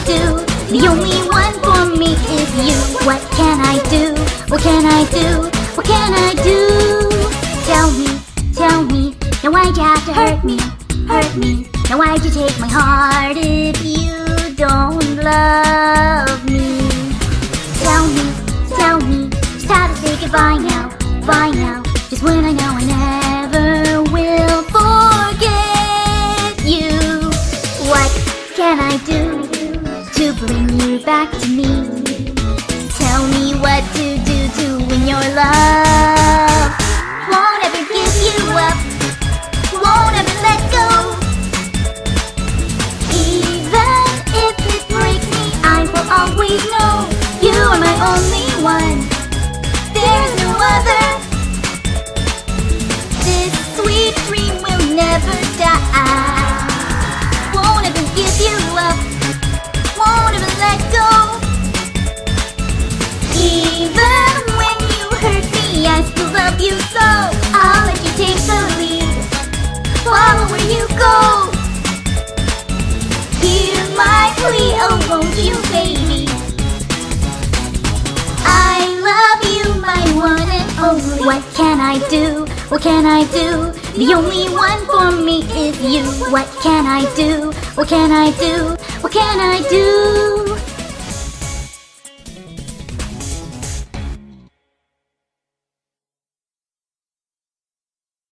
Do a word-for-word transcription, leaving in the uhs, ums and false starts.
do? The only one for me is you. What can I do? What can I do? What can I do? Tell me, tell me, now why'd you have to hurt me, hurt me? Now why'd you take my heart if you don't love me? Tell me, tell me, just how to say goodbye now, bye now. Just when I know I never will forget you. What can I do to bring you back to me? Tell me what to do to win your love. Won't ever give you up, won't ever let go. Even if it breaks me, I will always know you are my only one. There's no other. This sweet dream will never die. Won't ever give you up, won't ever let go. Even when you hurt me, I still love you so. I'll let you take the lead, follow where you go. Hear my plea, oh won't you baby? I love you, my one and only. What can I do? What can I do? The only one for me is you. What can I do? What can I do? What can I do?